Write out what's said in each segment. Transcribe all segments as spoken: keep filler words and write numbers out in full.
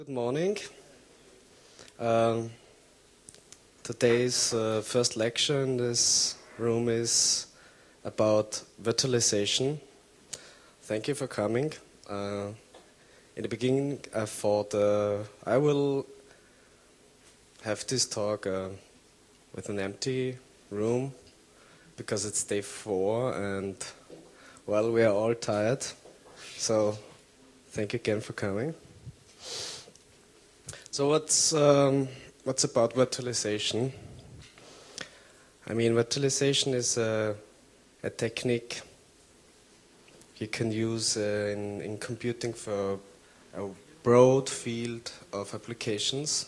Good morning. Um, today's uh, first lecture in this room is about virtualization. Thank you for coming. Uh, in the beginning, I thought uh, I will have this talk uh, with an empty room because it's day four and, well, we are all tired. So, thank you again for coming. So what's um, what's about virtualization? I mean, virtualization is a, a technique you can use uh, in, in computing for a broad field of applications.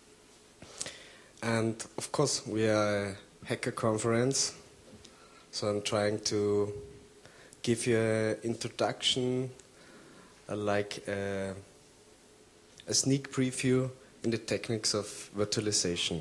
And of course, we are a hacker conference, so I'm trying to give you an introduction, uh, like uh, a sneak preview in the techniques of virtualization.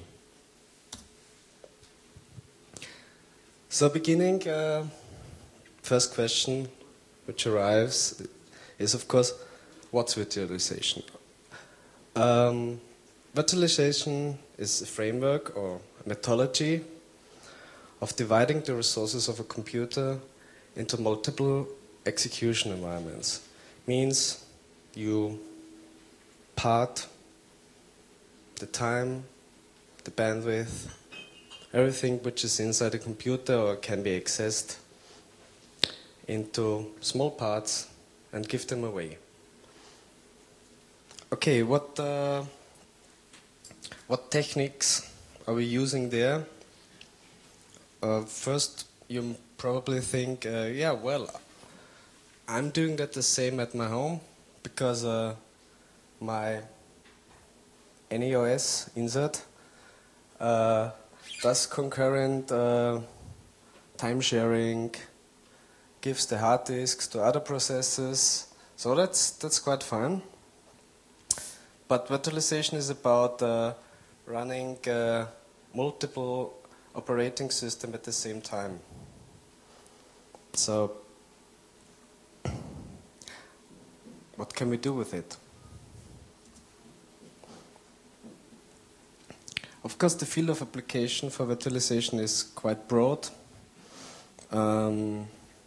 So beginning, uh, first question which arrives is, of course, what's virtualization? Um, virtualization is a framework or a methodology of dividing the resources of a computer into multiple execution environments. Means you part the time, the bandwidth, everything which is inside the computer or can be accessed into small parts and give them away. Okay, what uh, what techniques are we using there? Uh, first, you probably think, uh, yeah, well, I'm doing that the same at my home because uh, my N E O S insert uh, does concurrent uh, time sharing, gives the hard disks to other processes, so that's that's quite fun. But virtualization is about uh, running uh, multiple operating systems at the same time. So, what can we do with it? Of course, the field of application for virtualization is quite broad. Um,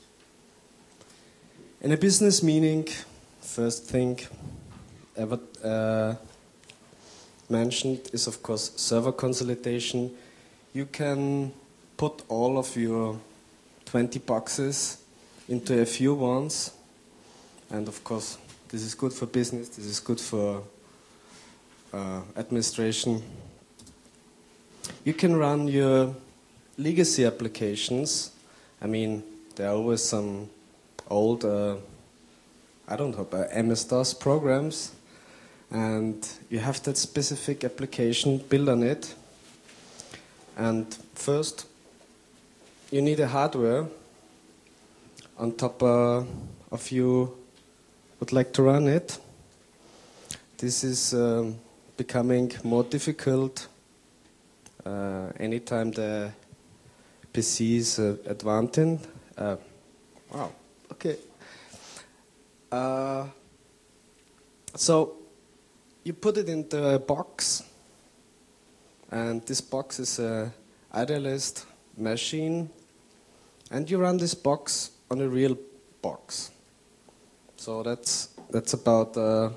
in a business meaning, first thing ever uh, mentioned is, of course, server consolidation. You can put all of your twenty boxes into a few ones, and of course, this is good for business, this is good for uh, administration. You can run your legacy applications. I mean, there are always some old, uh, I don't know, uh, M S DOS programs, and you have that specific application built on it. And first, you need a hardware on top uh, of you would like to run it. This is um, becoming more difficult Uh, anytime the P C is uh, advancing. Uh, wow, okay. Uh, so you put it into a box, and this box is a idealist machine, and you run this box on a real box. So that's that's about uh,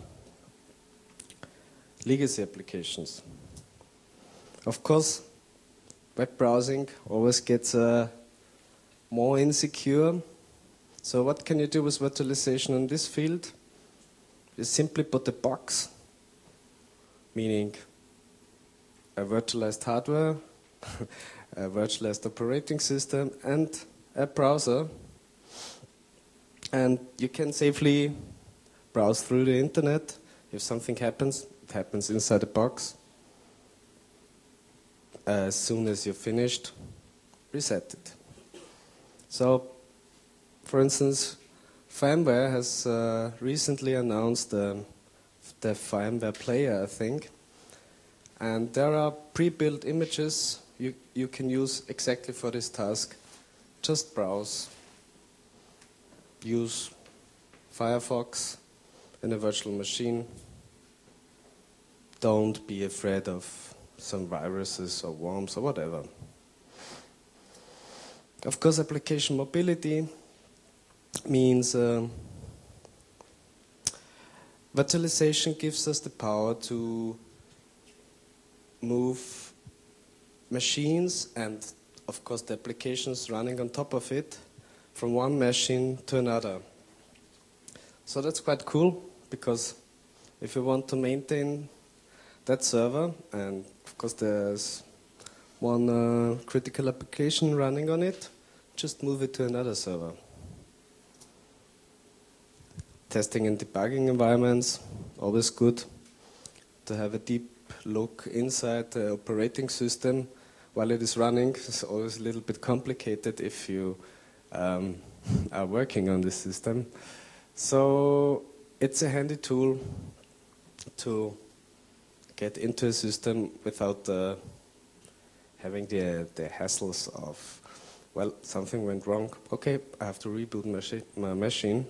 legacy applications. Of course, web browsing always gets uh, more insecure. So what can you do with virtualization in this field? You simply put a box, meaning a virtualized hardware, a virtualized operating system, and a browser. And you can safely browse through the internet. If something happens, it happens inside the box. As soon as you're finished, reset it. So, for instance, VMware has uh, recently announced um, the VMware Player, I think, and there are pre-built images you, you can use exactly for this task. Just browse, use Firefox in a virtual machine, don't be afraid of some viruses or worms or whatever. Of course, application mobility means uh, virtualization gives us the power to move machines and, of course, the applications running on top of it from one machine to another. So that's quite cool, because if you want to maintain that server, and of course there's one uh, critical application running on it, just move it to another server. Testing and debugging environments, always good to have a deep look inside the operating system while it is running. It's always a little bit complicated if you um, are working on the system. So it's a handy tool to get into a system without uh, having the, the hassles of, well, something went wrong. Okay, I have to reboot machi- my machine.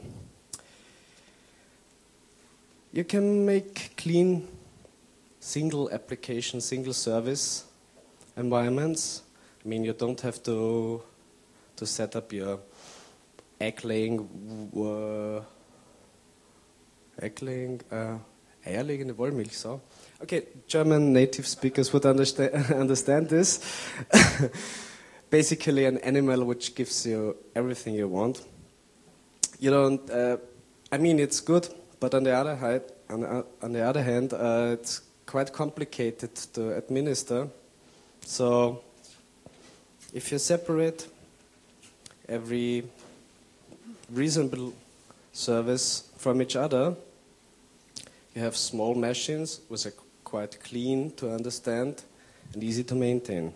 You can make clean single application, single service environments. I mean, you don't have to to set up your egg-laying, uh, egg-laying, uh, eierlegende Wollmilchsau. Okay, German native speakers would understand understand this. Basically, an animal which gives you everything you want. You don't. Uh, I mean, it's good, but on the other hand, on, uh, on the other hand, uh, it's quite complicated to administer. So, if you separate every reasonable service from each other, you have small machines which are quite clean to understand and easy to maintain.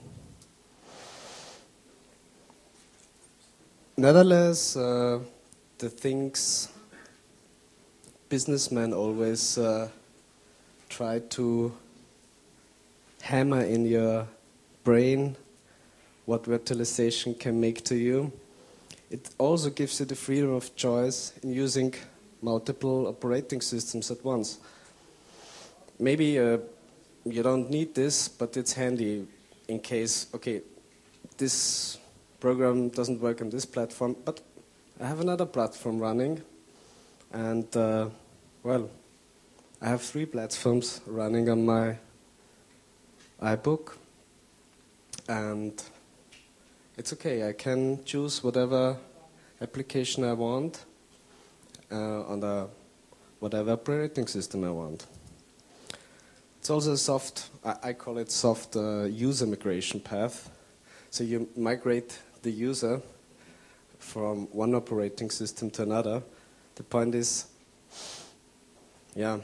Nevertheless, uh, the things businessmen always uh, try to hammer in your brain what virtualization can make to you. It also gives you the freedom of choice in using multiple operating systems at once. Maybe uh, you don't need this, but it's handy in case, okay, this program doesn't work on this platform, but I have another platform running, and uh, well, I have three platforms running on my iBook, and it's okay. I can choose whatever application I want uh, on the whatever operating system I want. It's also a soft, I, I call it soft uh, user migration path. So you migrate the user from one operating system to another. The point is, yeah,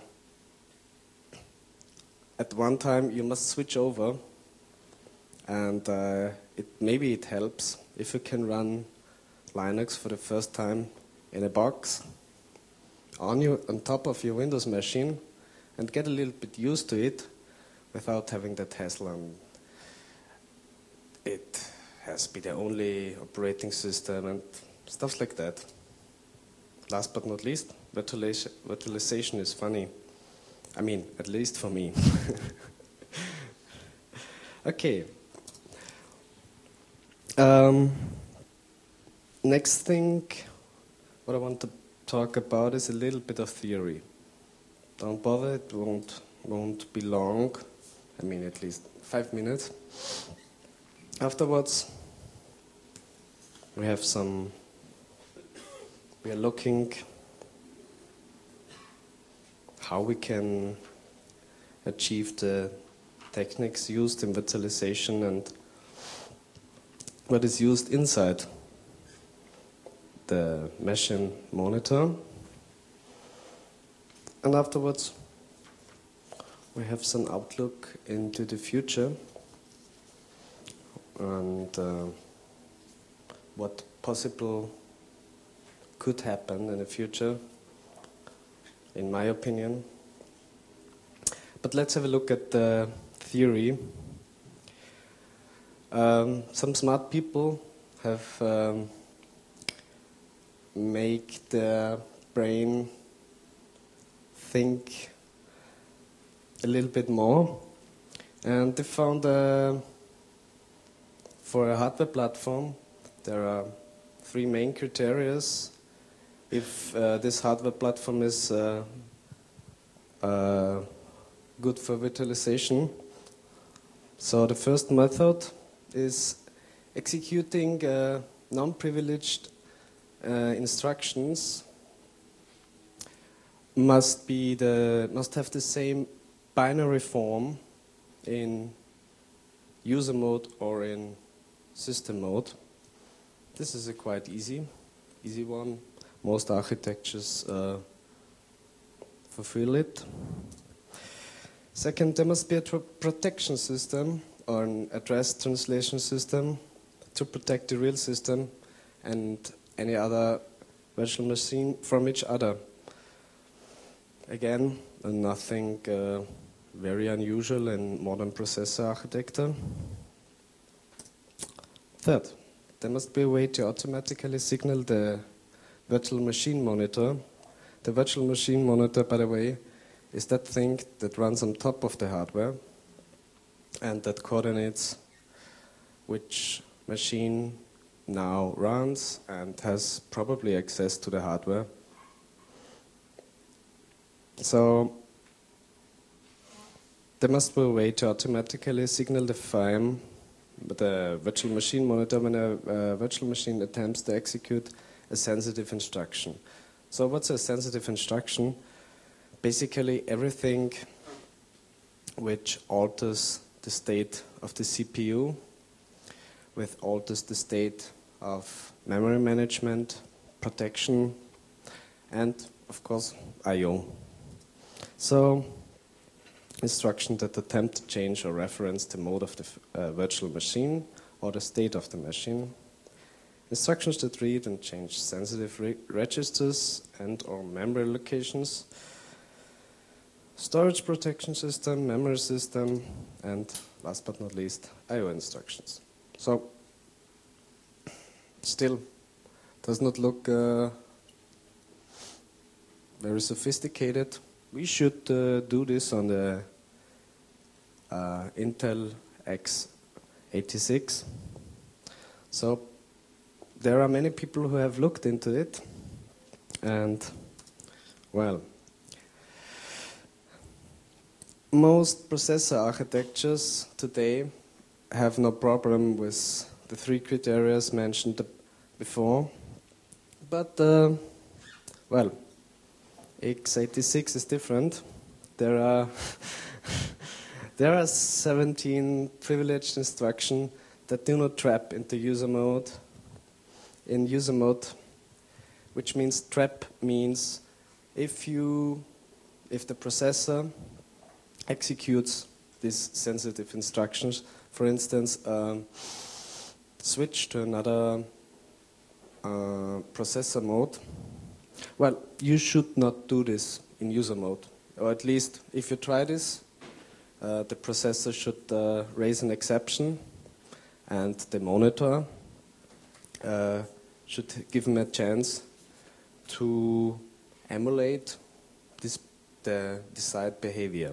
at one time you must switch over, and uh, it, maybe it helps if you can run Linux for the first time in a box on, your, on top of your Windows machine and get a little bit used to it without having that hassle, and it has to be the only operating system and stuff like that. Last but not least, virtualization, virtualization is funny. I mean, at least for me. Okay. Um, next thing, what I want to talk about is a little bit of theory. Don't bother, it won't, won't be long. I mean, at least five minutes. Afterwards, we have some, we are looking how we can achieve the techniques used in virtualization and what is used inside the machine monitor. And afterwards, we have some outlook into the future and uh, what possible could happen in the future, in my opinion. But let's have a look at the theory. Um, some smart people have um, make their brain think a little bit more, and they found uh, for a hardware platform there are three main criteria if uh, this hardware platform is uh, uh, good for virtualization. So the first method is executing uh, non-privileged uh, instructions must be the must have the same binary form in user mode or in system mode. This is a quite easy, easy one. Most architectures uh, fulfill it. Second, there must be a protection system or an address translation system to protect the real system and any other virtual machine from each other. Again, nothing uh, very unusual in modern processor architecture. Third, there must be a way to automatically signal the virtual machine monitor. The virtual machine monitor, by the way, is that thing that runs on top of the hardware and that coordinates which machine now runs and has probably access to the hardware. So there must be a way to automatically signal the F I M, the virtual machine monitor, when a uh, virtual machine attempts to execute a sensitive instruction. So what's a sensitive instruction? Basically everything which alters the state of the C P U, which alters the state of memory management, protection, and of course I O. So instructions that attempt to change or reference the mode of the uh, virtual machine or the state of the machine. Instructions that read and change sensitive re registers and or memory locations. Storage protection system, memory system, and last but not least, I O instructions. So, still does not look uh, very sophisticated. We should uh, do this on the uh, Intel x eighty-six. So, there are many people who have looked into it, and, well, most processor architectures today have no problem with the three criteria mentioned before, but, uh, well, x eighty-six is different. There are there are seventeen privileged instructions that do not trap into user mode. In user mode, which means trap means if you if the processor executes these sensitive instructions, for instance, um, switch to another uh, processor mode. Well, you should not do this in user mode, or at least if you try this, uh, the processor should uh, raise an exception, and the monitor uh, should give him a chance to emulate this the desired behavior.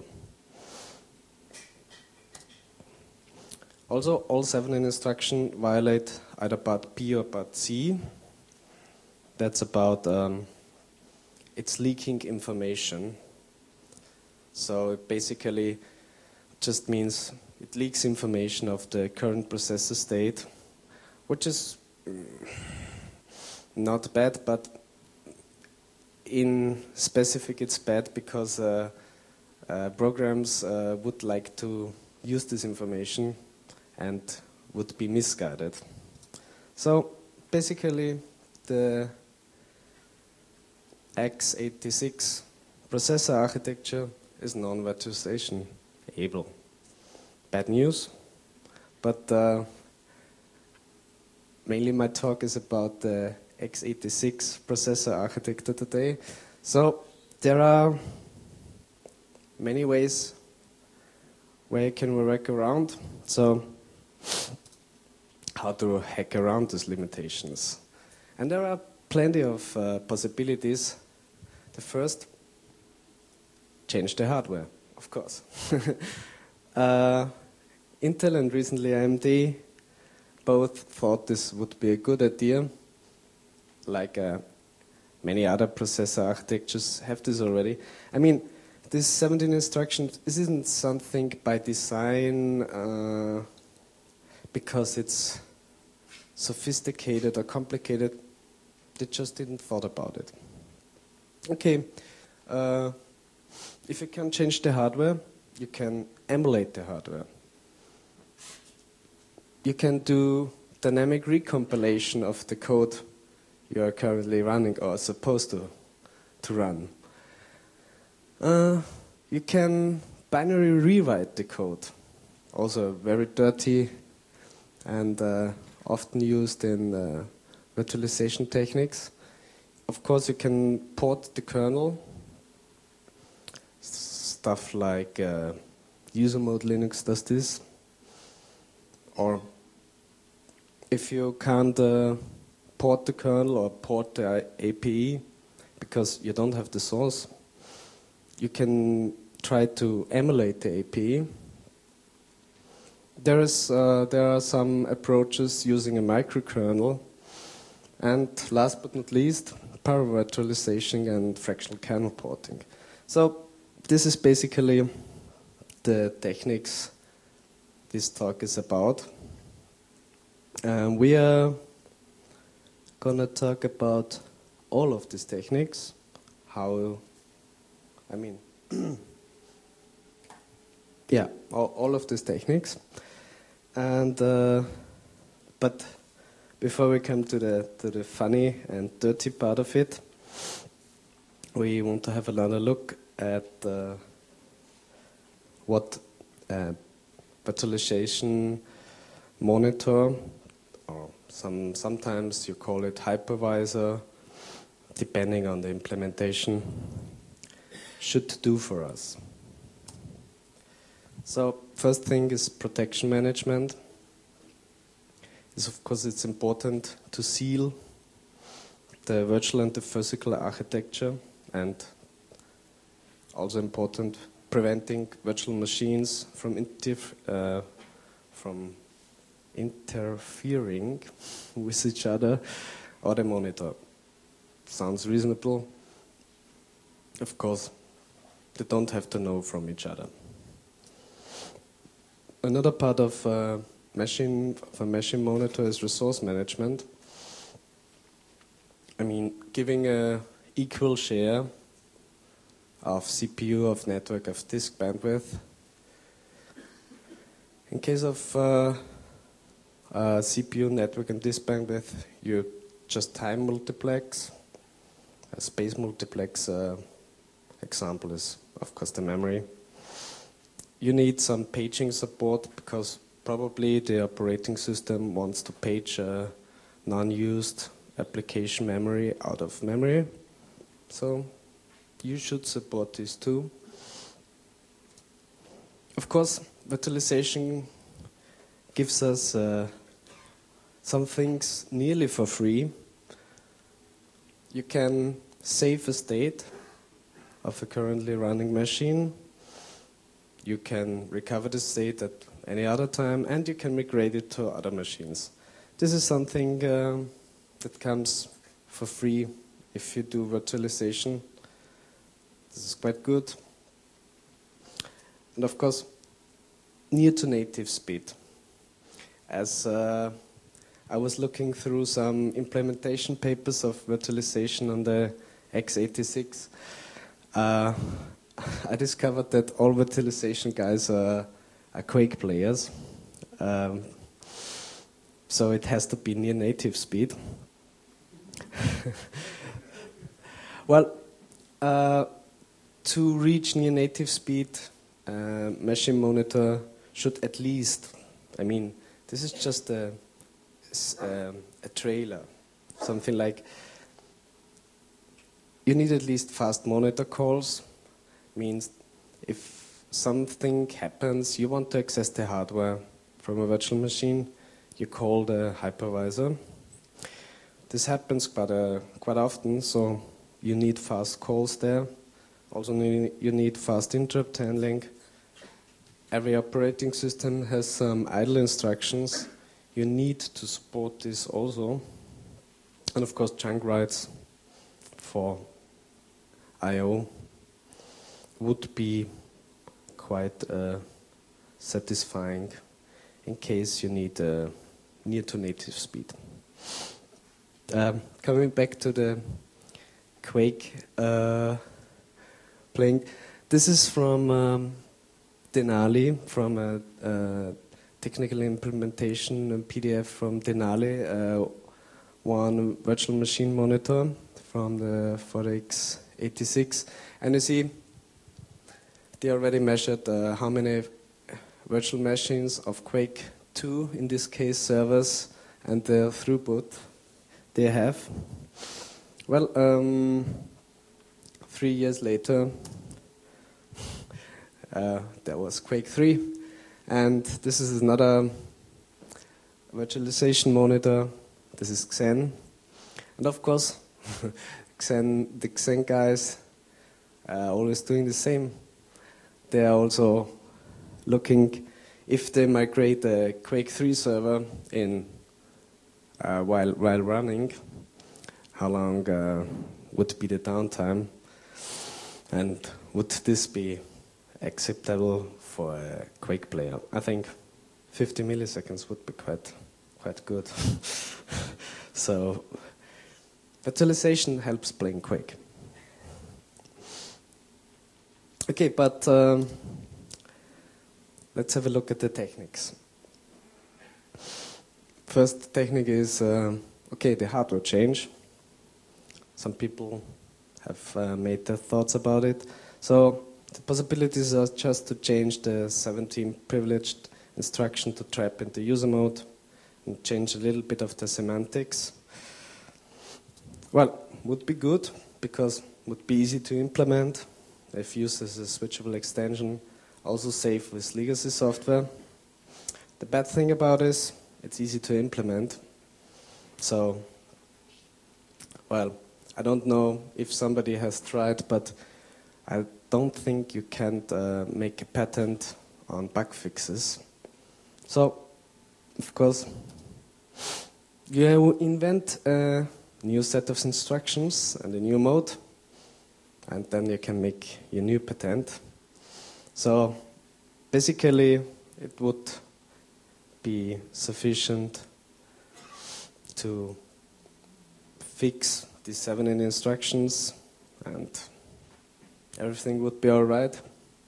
Also, all seven instructions violate either part B or part C. That's about um, it's leaking information. So it basically just means it leaks information of the current processor state, which is not bad, but in specific it's bad because uh, uh, programs uh, would like to use this information and would be misguided. So basically the x eighty-six processor architecture is non-virtualization able. Bad news, but uh, mainly my talk is about the x eighty-six processor architecture today. So there are many ways where you can work around. So how to hack around these limitations. And there are plenty of uh, possibilities. The first, change the hardware. of course. uh, Intel and recently A M D both thought this would be a good idea. Like uh, many other processor architectures have this already. I mean, this seventeen instructions isn't something by design uh, because it's sophisticated or complicated. They just didn't thought about it. Okay, uh, if you can change the hardware, you can emulate the hardware. You can do dynamic recompilation of the code you are currently running or supposed to, to run. Uh, you can binary rewrite the code, also very dirty and uh, often used in uh, virtualization techniques. Of course, you can port the kernel, stuff like uh, user mode Linux does this, or if you can't uh, port the kernel or port the A P I because you don't have the source, you can try to emulate the A P I. There is, uh, there are some approaches using a microkernel, and last but not least, power virtualization and fractional kernel porting. So this is basically the techniques this talk is about. Um, we are gonna talk about all of these techniques, how, I mean, yeah, all, all of these techniques. And, uh, but before we come to the, to the funny and dirty part of it, we want to have another look at uh, what uh, virtualization monitor, or some, sometimes you call it hypervisor, depending on the implementation, should do for us. So first thing is protection management. Is of course it's important to seal the virtual and the physical architecture, and also important preventing virtual machines from interf uh, from interfering with each other or the monitor. Sounds reasonable. Of course, they don't have to know from each other. Another part of uh, machine of a machine monitor is resource management. I mean, giving a equal share of C P U, of network, of disk bandwidth. In case of uh, uh, C P U, network, and disk bandwidth, you just time multiplex. A space multiplex uh, example is, of course, the memory. You need some paging support because probably the operating system wants to page uh, non-used application memory out of memory. So you should support this too. Of course, virtualization gives us uh, some things nearly for free. You can save a state of a currently running machine. You can recover the state at any other time, and you can migrate it to other machines. This is something uh, that comes for free if you do virtualization. This is quite good. And of course, near to native speed. As uh, I was looking through some implementation papers of virtualization on the x eighty-six, uh, I discovered that all virtualization guys are, are Quake players. Um, so it has to be near native speed. Well, uh, to reach near native speed, uh, machine monitor should at least, I mean, this is just a, a, a trailer, something like, you need at least fast monitor calls. Means if something happens, you want to access the hardware from a virtual machine, you call the hypervisor. This happens quite, uh, quite often, so you need fast calls there. Also, you need fast interrupt handling. every operating system has some idle instructions. You need to support this also. And of course, chunk writes for I O would be quite uh, satisfying in case you need a near to native speed. Um, coming back to the Quake uh, playing, this is from um, Denali, from a, a technical implementation and P D F from Denali, uh, one virtual machine monitor from the four X eighty-six, and you see they already measured uh, how many virtual machines of Quake two, in this case servers, and the throughput they have. Well, um, three years later, uh, there was Quake three, and this is another virtualization monitor. This is Xen, and of course, Xen, the Xen guys are always doing the same. They are also looking if they migrate a Quake three server in uh, while while running, how long uh, would be the downtime, and would this be acceptable for a Quake player? I think fifty milliseconds would be quite quite good. So virtualization helps playing Quake. Okay, but um, let's have a look at the techniques. First technique is, uh, okay, the hardware change. Some people have uh, made their thoughts about it. So the possibilities are just to change the seventeen privileged instruction to trap into user mode and change a little bit of the semantics. Well, would be good because would be easy to implement if used as a switchable extension, also safe with legacy software. The bad thing about this, it's easy to implement. So, well, I don't know if somebody has tried, but I don't think you can uh, make a patent on bug fixes. So, of course, you invent a new set of instructions and a new mode, and then you can make your new patent. So, basically, it would be sufficient to fix the seven instructions and everything would be all right.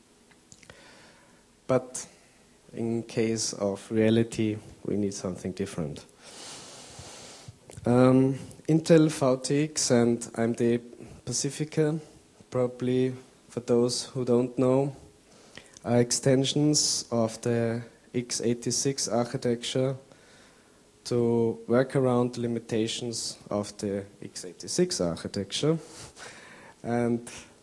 But in case of reality, we need something different. Um, Intel V T X and A M D Pacifica, probably for those who don't know, are extensions of the x eighty-six architecture to work around the limitations of the x eighty-six architecture. And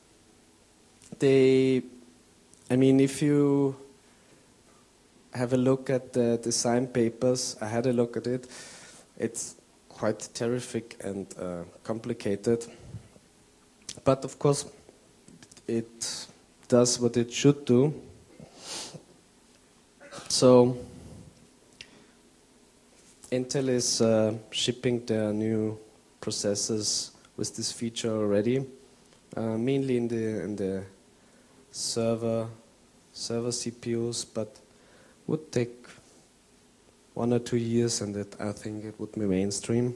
they, I mean, if you have a look at the design papers, I had a look at it, it's quite terrific and uh, complicated. But of course, it does what it should do. So, Intel is uh, shipping their new processors with this feature already, uh, mainly in the in the server server C P Us, but would take one or two years, and it, I think it would be mainstream.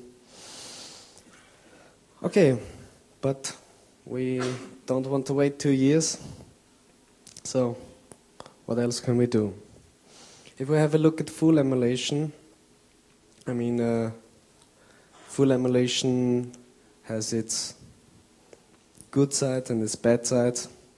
Okay, but we don't want to wait two years. So, what else can we do? If we have a look at full emulation, I mean, uh, full emulation has its good side and its bad side.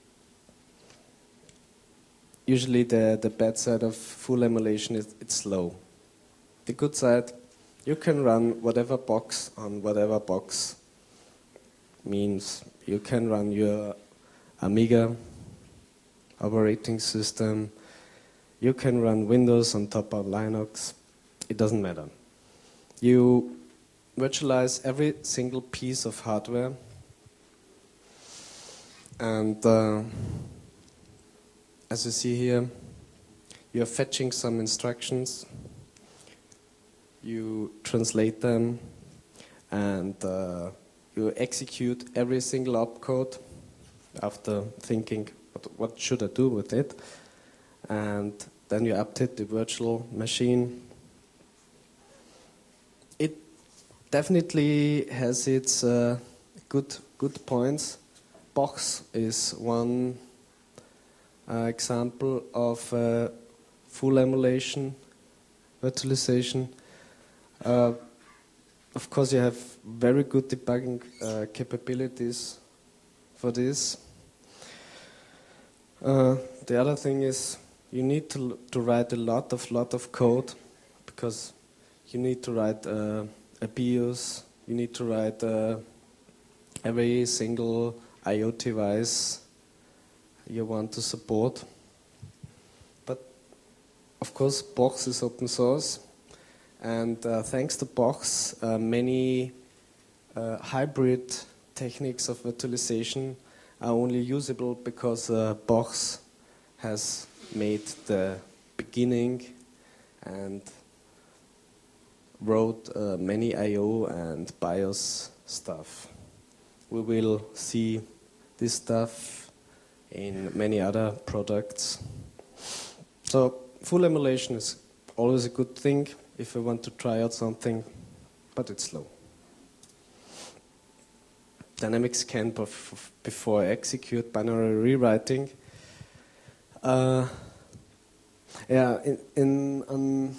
Usually the, the bad side of full emulation is it's slow. The good side, you can run whatever box on whatever box. Means you can run your Amiga operating system, you can run Windows on top of Linux, it doesn't matter. You virtualize every single piece of hardware, and uh, as you see here, you're fetching some instructions, you translate them, and uh, you execute every single opcode after thinking, what, what should I do with it? And then you update the virtual machine. It definitely has its uh, good good points. Box is one uh, example of uh, full emulation, virtualization. Uh, of course, you have very good debugging uh, capabilities for this. Uh, the other thing is you need to to write a lot of lot of code, because you need to write uh, a BIOS. You need to write uh, every single I O device you want to support. But of course, Box is open source, and uh, thanks to Box, uh, many uh, hybrid techniques of virtualization are only usable because uh, Box has made the beginning and wrote uh, many I O and BIOS stuff. We will see this stuff in many other products. So full emulation is always a good thing if you want to try out something, but it's slow. Dynamic scan bef before execute, binary rewriting. Uh, yeah, in, in um,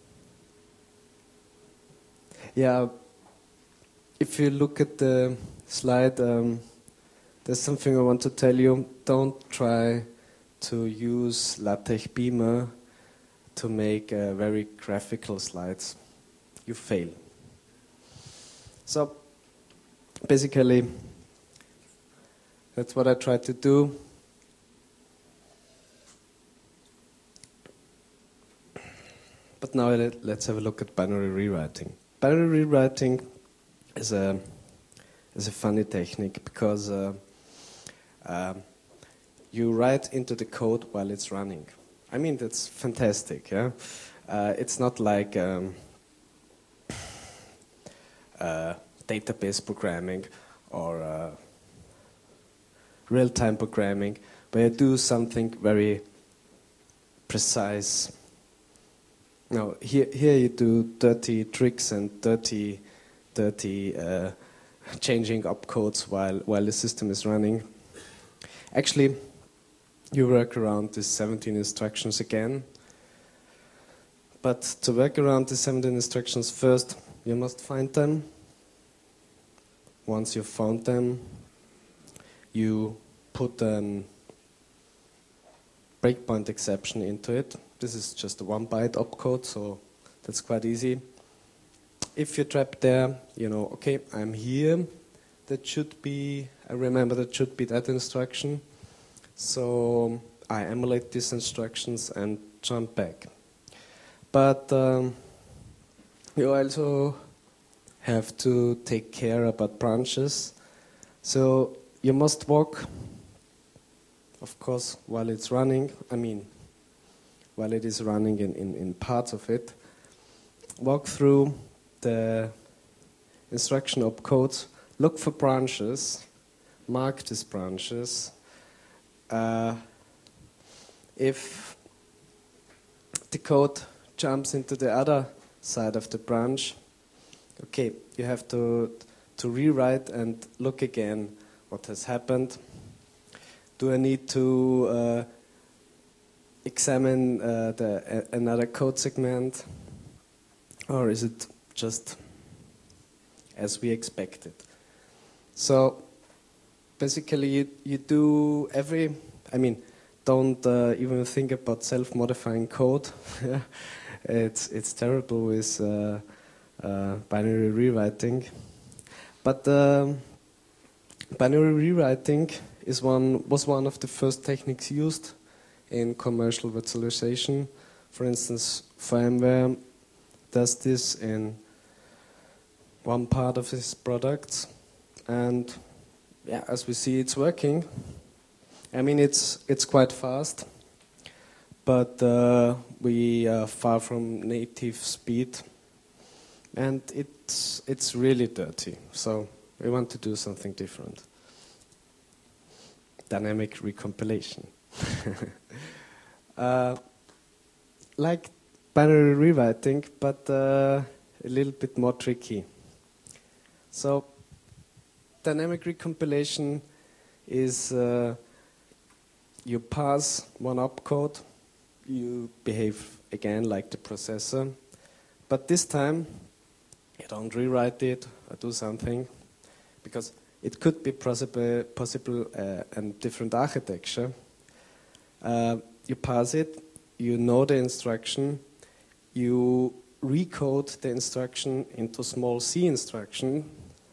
yeah, if you look at the slide, um, there's something I want to tell you. Don't try to use LaTeX Beamer to make uh, very graphical slides. You fail. So basically, that's what I try to do. But now let, let's have a look at binary rewriting. Binary rewriting is a is a funny technique because uh, uh, you write into the code while it's running. I mean, that's fantastic. Yeah, uh, it's not like um, uh, database programming or uh, real-time programming, where you do something very precise. Now, here, here you do dirty tricks and dirty, dirty uh, changing opcodes while while the system is running. Actually, you work around the seventeen instructions again. But to work around the seventeen instructions, first you must find them. Once you've found them, you put a breakpoint exception into it. This is just a one byte opcode, so that's quite easy. If you're trapped there, you know, okay, I'm here. That should be, I remember that should be that instruction. So I emulate these instructions and jump back. But um, you also have to take care about branches. So you must walk, of course, while it's running. I mean, while it is running in, in, in parts of it. Walk through the instruction opcodes, look for branches, mark these branches. Uh, if the code jumps into the other side of the branch, okay, you have to, to rewrite and look again what has happened. Do I need to uh, examine uh, the, uh, another code segment, or is it just as we expected? So basically you, you do every, I mean, don't uh, even think about self-modifying code. it's, it's terrible with uh, uh, binary rewriting. But um, binary rewriting is one, was one of the first techniques used in commercial virtualization. For instance, VMware does this in one part of its products, and yeah, as we see, it's working. I mean, it's it's quite fast, but uh, we are far from native speed, and it's it's really dirty. So we want to do something different. Dynamic recompilation. uh, like binary rewriting, but uh, a little bit more tricky. So dynamic recompilation is uh, you pass one opcode, you behave again like the processor, but this time you don't rewrite it or do something, because it could be possible, possible uh, in different architecture. Uh, you pass it, you know the instruction, you recode the instruction into small C instructions,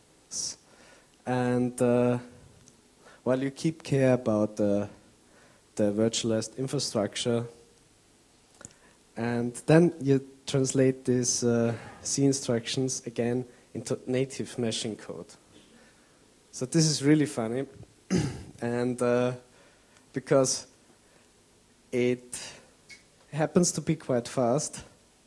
and uh, while you keep care about the, the virtualized infrastructure, and then you translate these uh, C instructions again into native machine code. So this is really funny, and uh, because it happens to be quite fast,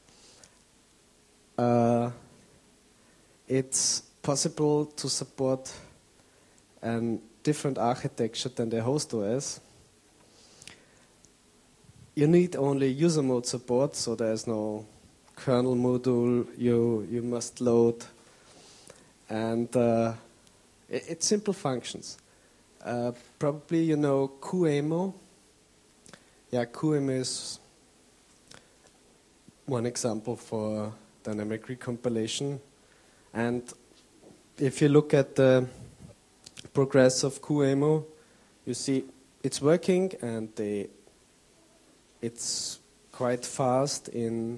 uh, it's possible to support a different architecture than the host O S. You need only user mode support, so there's no kernel module you you must load, and uh, it, it's simple functions. Uh, probably you know QEMU. Yeah, QEMU is one example for dynamic recompilation, and if you look at the progress of QEMU, you see it's working, and they, it's quite fast in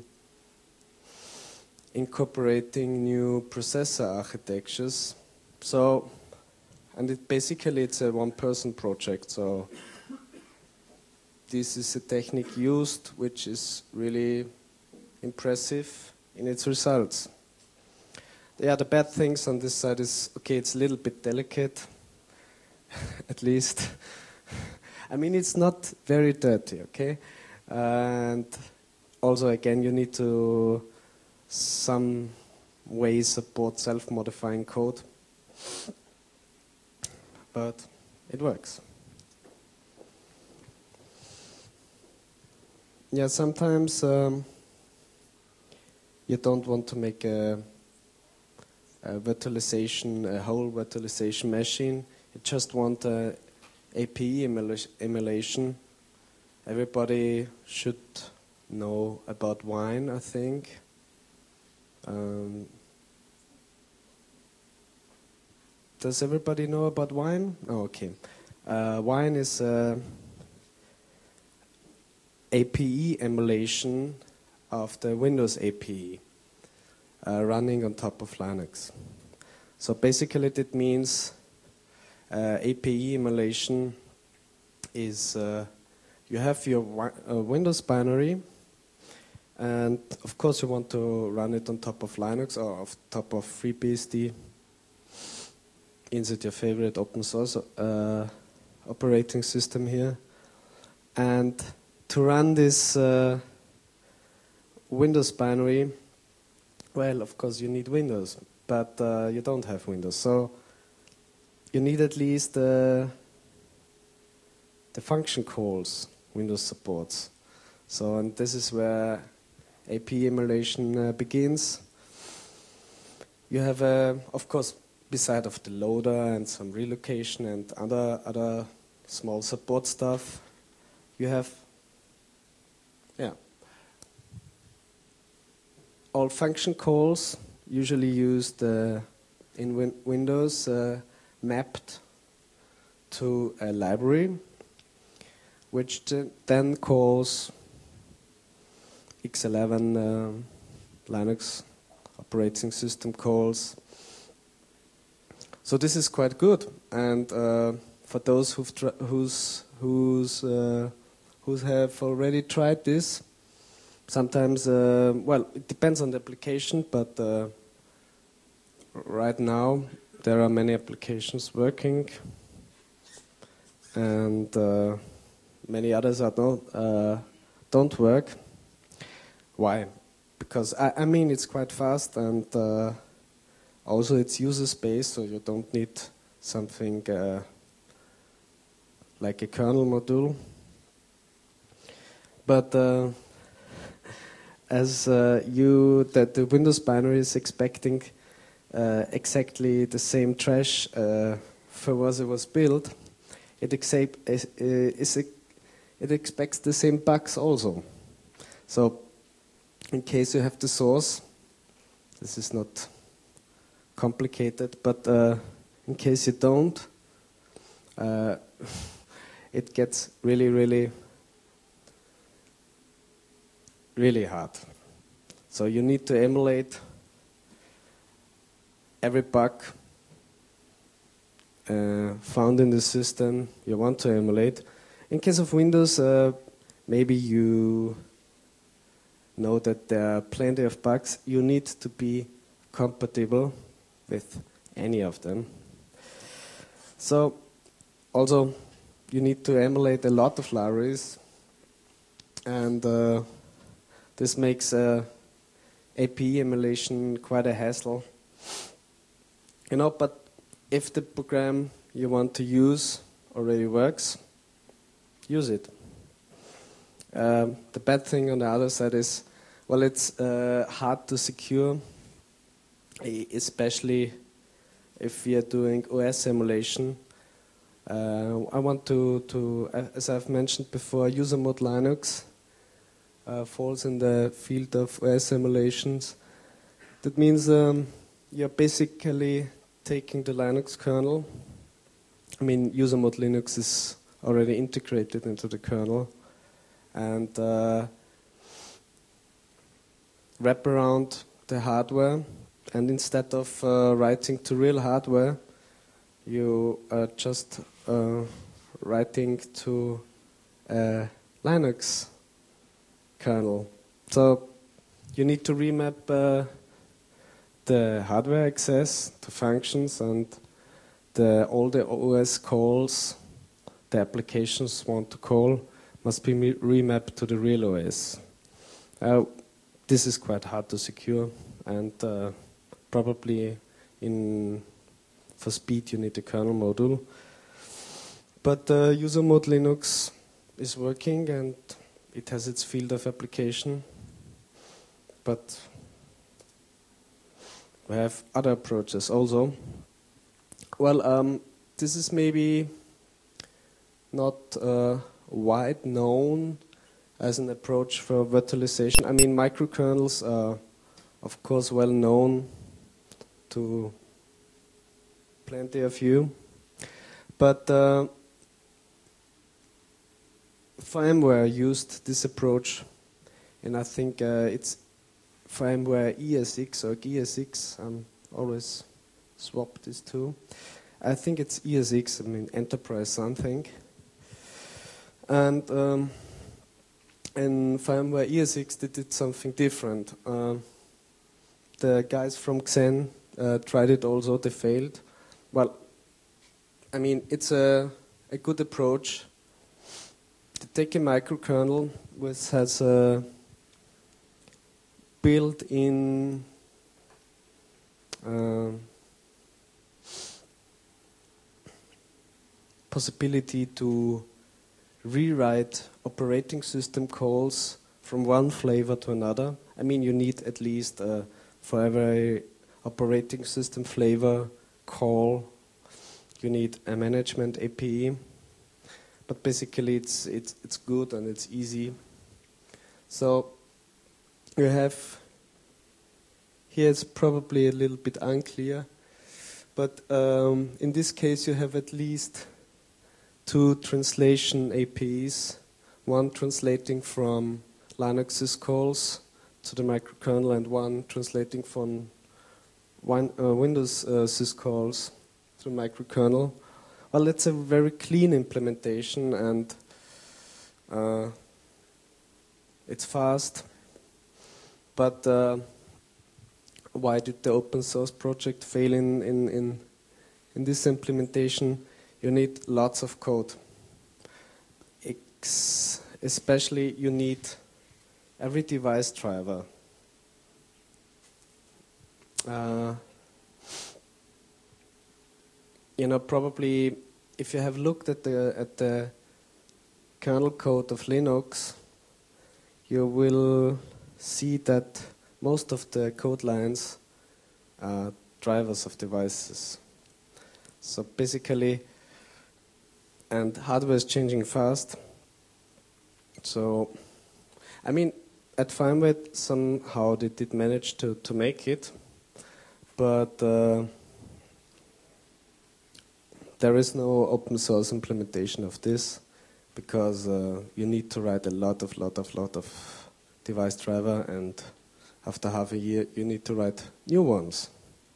incorporating new processor architectures. So, and it basically it's a one-person project. So this is a technique used, which is really impressive in its results. Yeah, the bad things on this side is, okay, it's a little bit delicate, at least. I mean, it's not very dirty, okay? And also, again, you need to some way support self-modifying code. But it works. Yeah, sometimes um, you don't want to make a, a virtualization, a whole virtualization machine. You just want a A P I emula- emulation. Everybody should know about Wine, I think. Um, does everybody know about Wine? Oh, okay. Uh, Wine is a A P I emulation of the Windows A P I uh, running on top of Linux. So basically that means uh, A P I emulation is uh, you have your wi- uh, Windows binary, and of course you want to run it on top of Linux or on top of FreeBSD. Insert your favorite open source uh, operating system here. And to run this uh, Windows binary, well, of course you need Windows, but uh, you don't have Windows. So you need at least uh, the function calls Windows supports. So, and this is where A P I emulation uh, begins. You have, uh, of course, beside of the loader and some relocation and other other small support stuff, you have, yeah, all function calls usually used uh, in win Windows uh, mapped to a library, which then calls X eleven uh, Linux operating system calls. So this is quite good, and uh, for those who've tr who's who's uh, who have already tried this, sometimes uh, well, it depends on the application, but uh, right now there are many applications working, and uh, many others are not uh, don't work. Why? Because, I, I mean, it's quite fast, and uh, also it's user space, so you don't need something uh, like a kernel module. But uh, as uh, you, that the Windows binary is expecting uh, exactly the same trash uh, for what it was built, it, accept, is, is, it expects the same bugs also. So, in case you have the source, this is not complicated, but uh, in case you don't, uh, it gets really, really, really hard. So you need to emulate every bug uh, found in the system you want to emulate. In case of Windows, uh, maybe you know that there are plenty of bugs. You need to be compatible with any of them. So, also, you need to emulate a lot of libraries, and uh, this makes uh, A P I emulation quite a hassle. You know, but if the program you want to use already works, use it. Um, the bad thing on the other side is, well, it's uh, hard to secure, especially if we are doing O S emulation. Uh, I want to, to, as I've mentioned before, user mode Linux uh, falls in the field of O S emulations. That means um, you're basically taking the Linux kernel. I mean, user mode Linux is already integrated into the kernel, and uh, wrap around the hardware, and instead of uh, writing to real hardware, you are just uh, writing to a Linux kernel. So you need to remap uh, the hardware access to functions, and the, all the O S calls the applications want to call must be remapped to the real O S. Uh, this is quite hard to secure, and uh, probably in for speed you need a kernel module. But uh, user mode Linux is working, and it has its field of application. But we have other approaches also. Well, um, this is maybe not uh, wide known as an approach for virtualization. I mean, microkernels are, of course, well known to plenty of you. But uh, VMware used this approach, and I think uh, it's VMware E S X or G S X. I'm always swap these two. I think it's E S X, I mean enterprise something. And um, in VMware E S X they did something different. Uh, the guys from Xen uh, tried it also, they failed. Well, I mean, it's a, a good approach to take a microkernel which has a built-in uh, possibility to rewrite operating system calls from one flavor to another. I mean, you need at least uh, for every operating system flavor call, you need a management A P I. But basically, it's it's it's good and it's easy. So you have here it's probably a little bit unclear, but um, in this case you have at least two translation A P Is, one translating from Linux syscalls to the microkernel, and one translating from one, uh, Windows uh, syscalls to the microkernel. Well, it's a very clean implementation, and uh, it's fast. But uh, why did the open source project fail in, in, in, in this implementation? You need lots of code. Ex especially you need every device driver. Uh, you know, probably if you have looked at the at the kernel code of Linux, you will see that most of the code lines are drivers of devices. So basically, and hardware is changing fast. So, I mean, at Firmware somehow they did manage to, to make it, but uh, there is no open source implementation of this because uh, you need to write a lot of, lot of, lot of device driver, and after half a year you need to write new ones.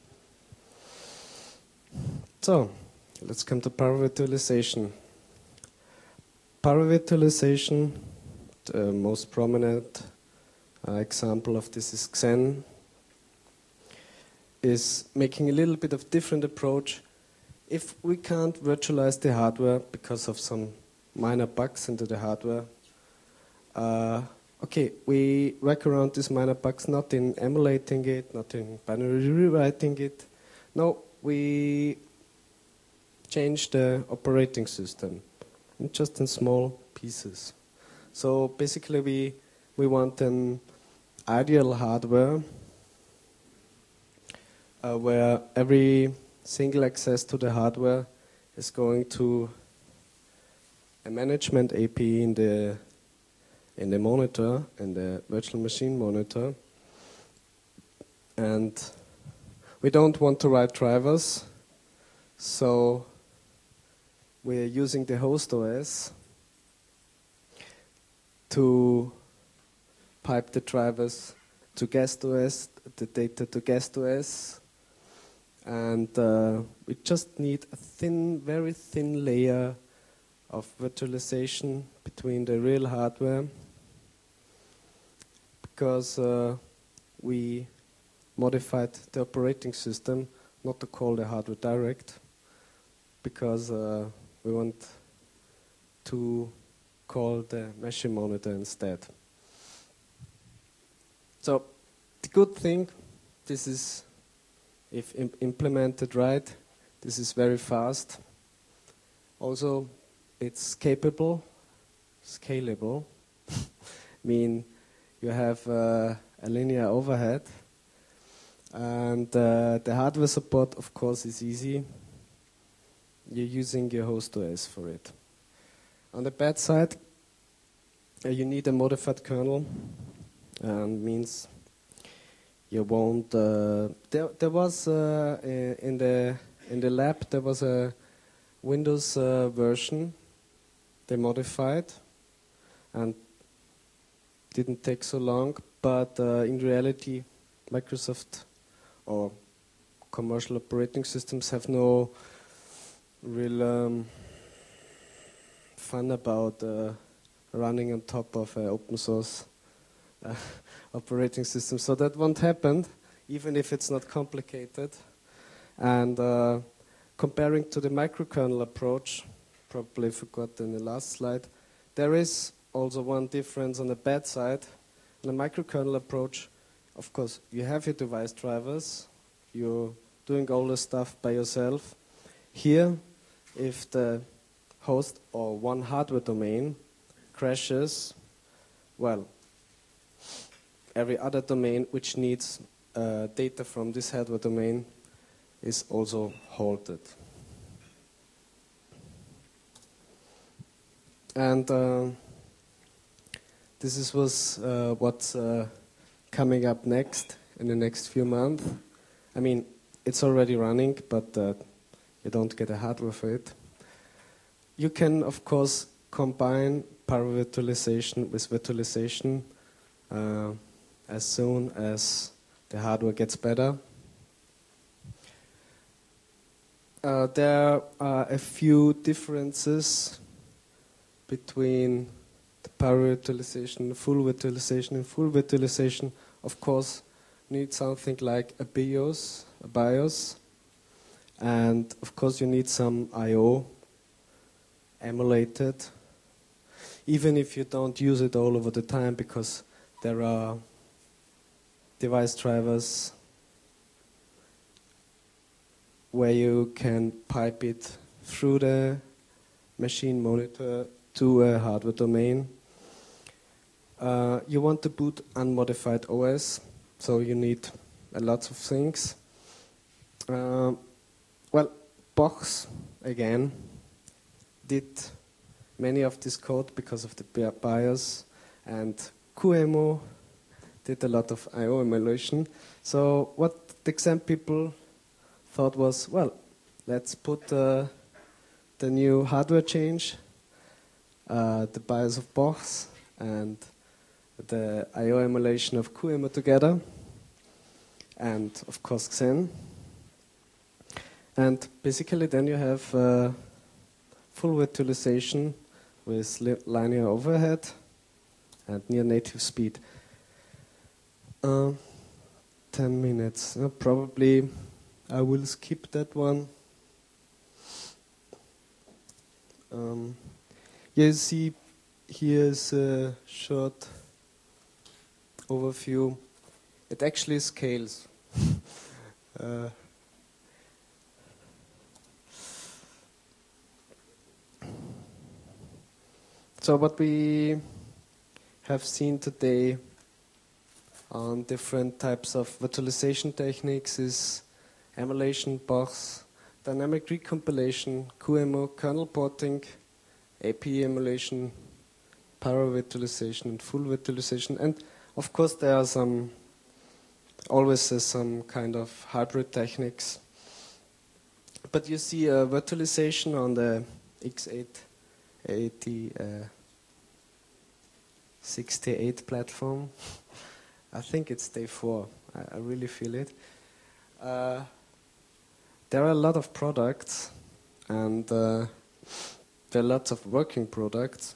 So, let's come to power virtualization. Power virtualization, the most prominent uh, example of this is Xen, is making a little bit of different approach. If we can't virtualize the hardware because of some minor bugs into the hardware, uh, okay, we work around these minor bugs not in emulating it, not in binary rewriting it. No, we change the operating system, just in small pieces. So basically we, we want an ideal hardware uh, where every single access to the hardware is going to a management A P I in the, in the monitor, in the virtual machine monitor. And we don't want to write drivers, so we're using the host O S to pipe the drivers to guest O S, the data to guest O S, and uh, we just need a thin, very thin layer of virtualization between the real hardware, because uh, we modified the operating system not to call the hardware direct, because uh, we want to call the machine monitor instead. So the good thing, this is, if im implemented right, this is very fast. Also, it's capable, scalable. I mean, you have uh, a linear overhead, and uh, the hardware support, of course, is easy. You're using your host O S for it. On the bad side, uh, you need a modified kernel, and means you won't. Uh, there, there was uh, in the in the lab there was a Windows uh, version they modified, and didn't take so long. But uh, in reality, Microsoft or commercial operating systems have no real um, fun about uh, running on top of uh, open source uh, operating system. So that won't happen, even if it's not complicated. And uh, comparing to the microkernel approach, probably forgot in the last slide, there is also one difference on the bad side. In the microkernel approach, of course, you have your device drivers, you're doing all the stuff by yourself. Here, if the host or one hardware domain crashes, well, every other domain which needs uh, data from this hardware domain is also halted. And uh, this is was uh, what's uh, coming up next in the next few months. I mean, it's already running, but uh, you don't get a hardware for it. You can, of course, combine power virtualization with virtualization uh, as soon as the hardware gets better. Uh, there are a few differences between the power virtualization, full virtualization, and full virtualization. Of course, need something like a BIOS, a BIOS, and of course you need some I O emulated. even if you don't use it all over the time, because there are device drivers where you can pipe it through the machine monitor to a hardware domain. Uh, you want to boot unmodified O S, so you need a lot of things. Uh, well, Box, again, did many of this code because of the BIOS, and QEMU did a lot of I O emulation. So what the Xen people thought was, well, let's put uh, the new hardware change, uh, the BIOS of Box, and the I O emulation of QEMU together, and of course Xen. And basically then you have uh, full virtualization with li linear overhead and near native speed. Uh, ten minutes. Uh, probably I will skip that one. Um, you see here's a short overview. It actually scales. uh, so what we have seen today on different types of virtualization techniques is emulation, Box, dynamic recompilation, QEMU, kernel porting, A P I emulation, para-virtualization, and full virtualization. And of course, there are some, always uh, some kind of hybrid techniques. But you see a virtualization on the X eight eighty sixty-eight platform. I think it's day four. I, I really feel it. Uh, there are a lot of products, and uh, there are lots of working products.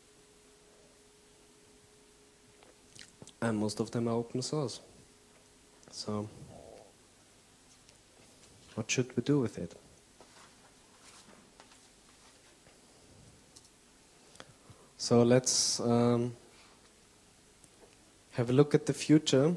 And most of them are open source. So, what should we do with it? So let's um, have a look at the future.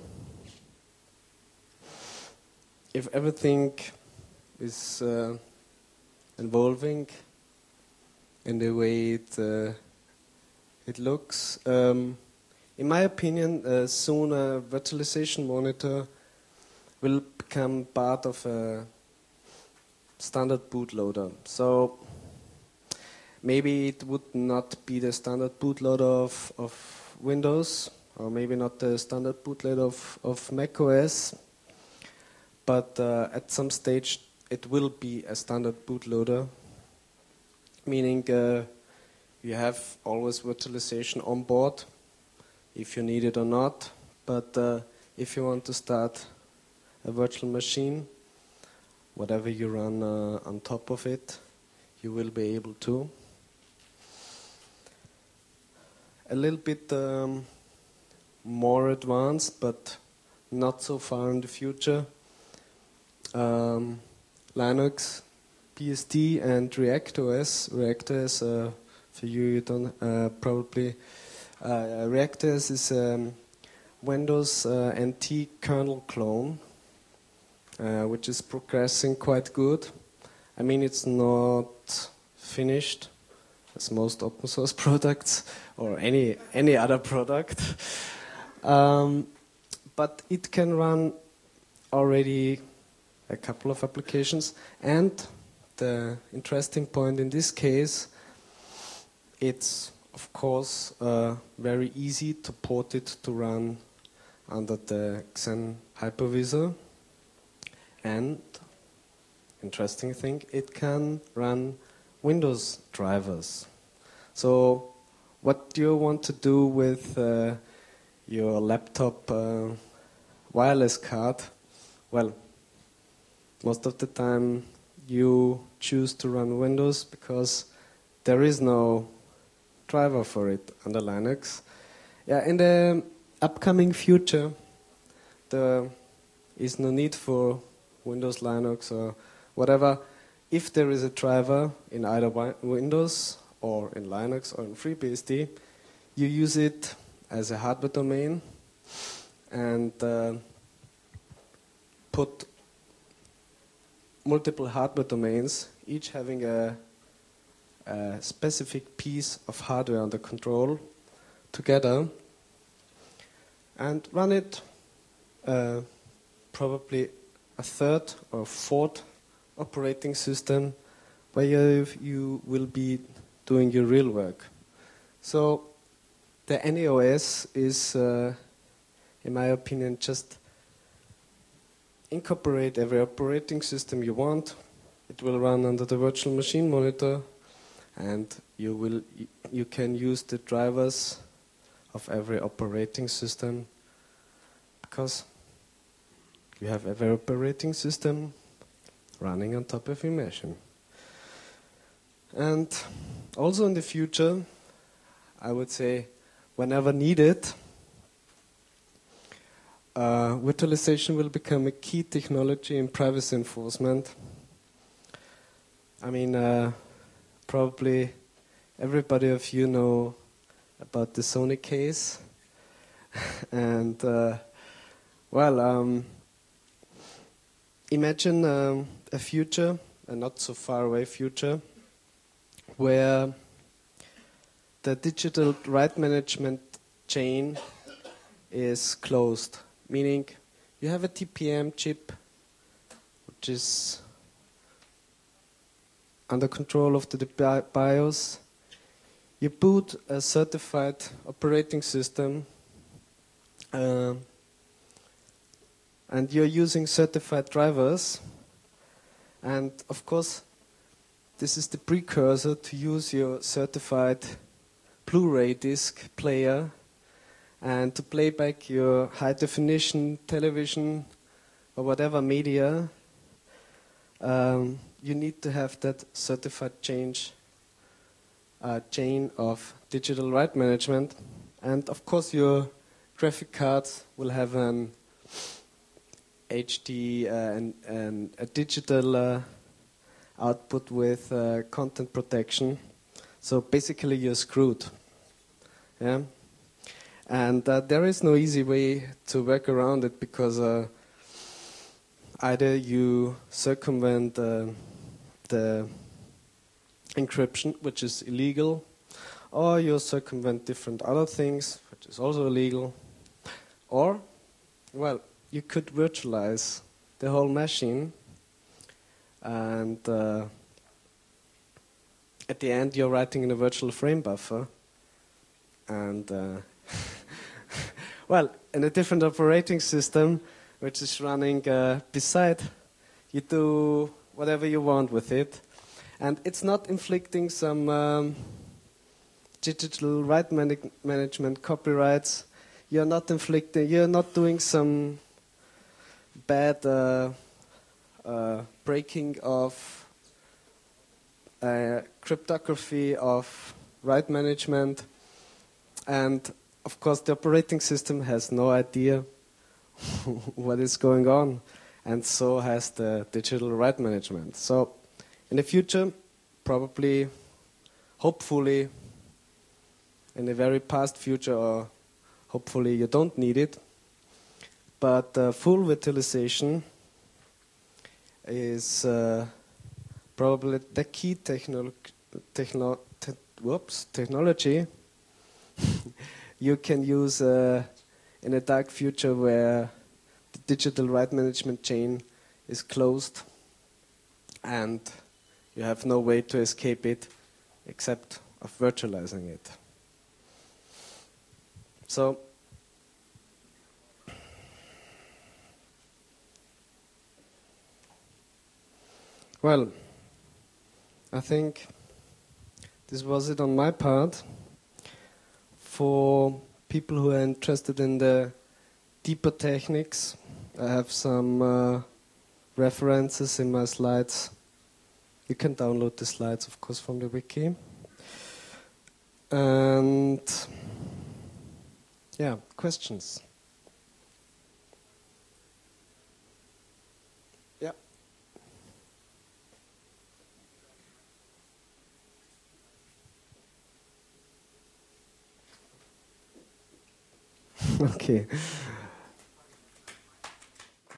If everything is uh, evolving in the way it, uh, it looks, um, in my opinion, uh, soon a virtualization monitor will become part of a standard bootloader. So maybe it would not be the standard bootloader of, of Windows, or maybe not the standard bootloader of, of macOS, but uh, at some stage it will be a standard bootloader, meaning uh, you have always virtualization on board, if you need it or not, but uh, if you want to start a virtual machine, whatever you run uh, on top of it, you will be able to. A little bit um, more advanced, but not so far in the future. Um, Linux, B S D, and ReactOS. ReactOS, uh, for you, you don't uh, probably. Uh, ReactOS is a um, Windows uh, N T kernel clone, uh, which is progressing quite good. I mean, it's not finished, as most open source products or any any other product, um, but it can run already a couple of applications. And the interesting point in this case, it's of course uh, very easy to port it to run under the Xen hypervisor, and interesting thing, it can run Windows drivers. So what do you want to do with uh, your laptop uh, wireless card? Well, most of the time you choose to run Windows because there is no driver for it under Linux. Yeah, in the upcoming future, there is no need for Windows, Linux, or whatever. If there is a driver in either Windows or in Linux or in FreeBSD, you use it as a hardware domain and uh, put multiple hardware domains, each having a, a specific piece of hardware under control together, and run it uh, probably a third or fourth operating system where you, you will be doing your real work. So the N A O S is, uh, in my opinion, just incorporate every operating system you want. It will run under the virtual machine monitor, and you will you can use the drivers of every operating system, because you have every operating system running on top of your machine. And also in the future, I would say, whenever needed, uh, virtualization will become a key technology in privacy enforcement. I mean, uh, probably everybody of you know about the Sony case. And, uh, well, um, imagine um, a future, a not so far away future, where the digital right management chain is closed, meaning you have a T P M chip which is under control of the BIOS. You boot a certified operating system, uh, and you're using certified drivers, and of course this is the precursor to use your certified Blu-ray disc player and to play back your high-definition television or whatever media. Um, you need to have that certified change, uh, chain of digital right management. And of course your graphic cards will have an H D uh, and, and a digital uh, output with uh, content protection. So basically you're screwed. Yeah? And uh, there is no easy way to work around it, because uh, either you circumvent uh, the encryption, which is illegal, or you circumvent different other things, which is also illegal, or, well, you could virtualize the whole machine, and uh, at the end you're writing in a virtual frame buffer, and uh, well, in a different operating system which is running uh, beside, you do whatever you want with it, and it's not inflicting some um, digital right man management copyrights. You're not inflicting, you're not doing some bad uh, uh, breaking of uh, cryptography of right management, and of course the operating system has no idea what is going on, and so has the digital right management. So in the future, probably, hopefully, in the very past future, or hopefully you don't need it, but uh, full virtualization is uh, probably the key technolo techno te whoops, technology you can use uh, in a dark future where the digital right management chain is closed and you have no way to escape it except of virtualizing it. So, well, I think this was it on my part. For people who are interested in the deeper techniques, I have some uh, references in my slides. You can download the slides, of course, from the wiki. And yeah, questions? Yeah. Okay.